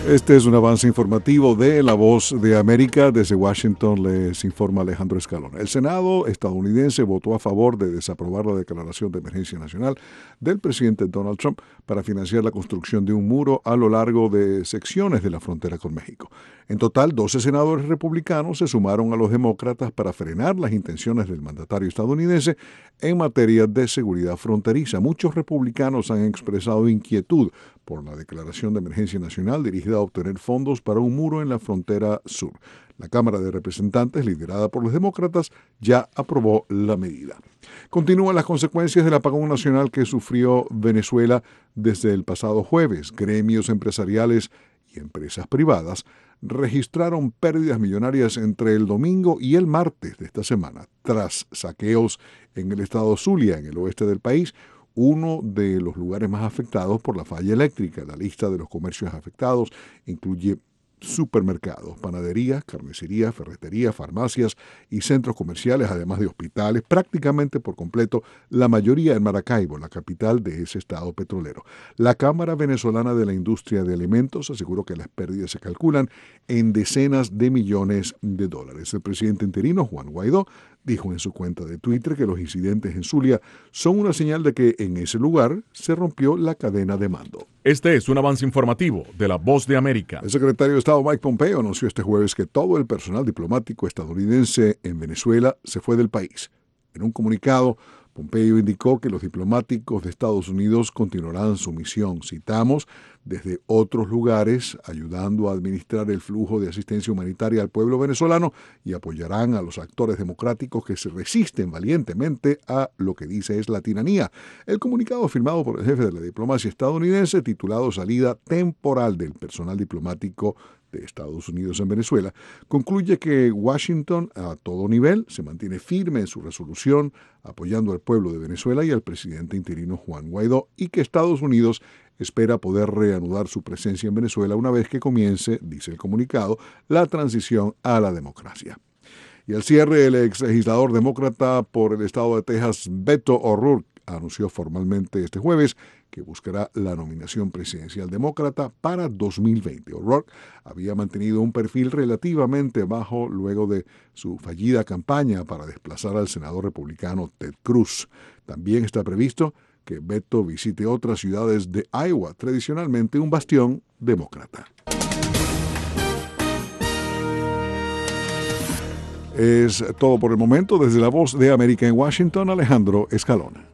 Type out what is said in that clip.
Este es un avance informativo de La Voz de América. Desde Washington les informa Alejandro Escalona. El Senado estadounidense votó a favor de desaprobar la declaración de emergencia nacional del presidente Donald Trump para financiar la construcción de un muro a lo largo de secciones de la frontera con México. En total, 12 senadores republicanos se sumaron a los demócratas para frenar las intenciones del mandatario estadounidense en materia de seguridad fronteriza. Muchos republicanos han expresado inquietud por la declaración de emergencia nacional dirigida a obtener fondos para un muro en la frontera sur. La Cámara de Representantes, liderada por los demócratas, ya aprobó la medida. Continúan las consecuencias del apagón nacional que sufrió Venezuela desde el pasado jueves. Gremios empresariales y empresas privadas registraron pérdidas millonarias entre el domingo y el martes de esta semana, tras saqueos en el estado Zulia, en el oeste del país, uno de los lugares más afectados por la falla eléctrica. La lista de los comercios afectados incluye supermercados, panaderías, carnicerías, ferreterías, farmacias y centros comerciales, además de hospitales, prácticamente por completo, la mayoría en Maracaibo, la capital de ese estado petrolero. La Cámara Venezolana de la Industria de Alimentos aseguró que las pérdidas se calculan en decenas de millones de dólares. El presidente interino, Juan Guaidó, dijo en su cuenta de Twitter que los incidentes en Zulia son una señal de que en ese lugar se rompió la cadena de mando. Este es un avance informativo de La Voz de América. El secretario de Estado Mike Pompeo anunció este jueves que todo el personal diplomático estadounidense en Venezuela se fue del país. En un comunicado, Pompeo indicó que los diplomáticos de Estados Unidos continuarán su misión, citamos, desde otros lugares, ayudando a administrar el flujo de asistencia humanitaria al pueblo venezolano y apoyarán a los actores democráticos que se resisten valientemente a lo que dice es la tiranía. El comunicado firmado por el jefe de la diplomacia estadounidense, titulado Salida temporal del personal diplomático de Estados Unidos en Venezuela, concluye que Washington a todo nivel se mantiene firme en su resolución apoyando al pueblo de Venezuela y al presidente interino Juan Guaidó, y que Estados Unidos espera poder reanudar su presencia en Venezuela una vez que comience, dice el comunicado, la transición a la democracia. Y al cierre, el ex legislador demócrata por el estado de Texas, Beto O'Rourke, anunció formalmente este jueves que buscará la nominación presidencial demócrata para 2020. O'Rourke había mantenido un perfil relativamente bajo luego de su fallida campaña para desplazar al senador republicano Ted Cruz. También está previsto que Beto visite otras ciudades de Iowa, tradicionalmente un bastión demócrata. Es todo por el momento. Desde La Voz de América en Washington, Alejandro Escalona.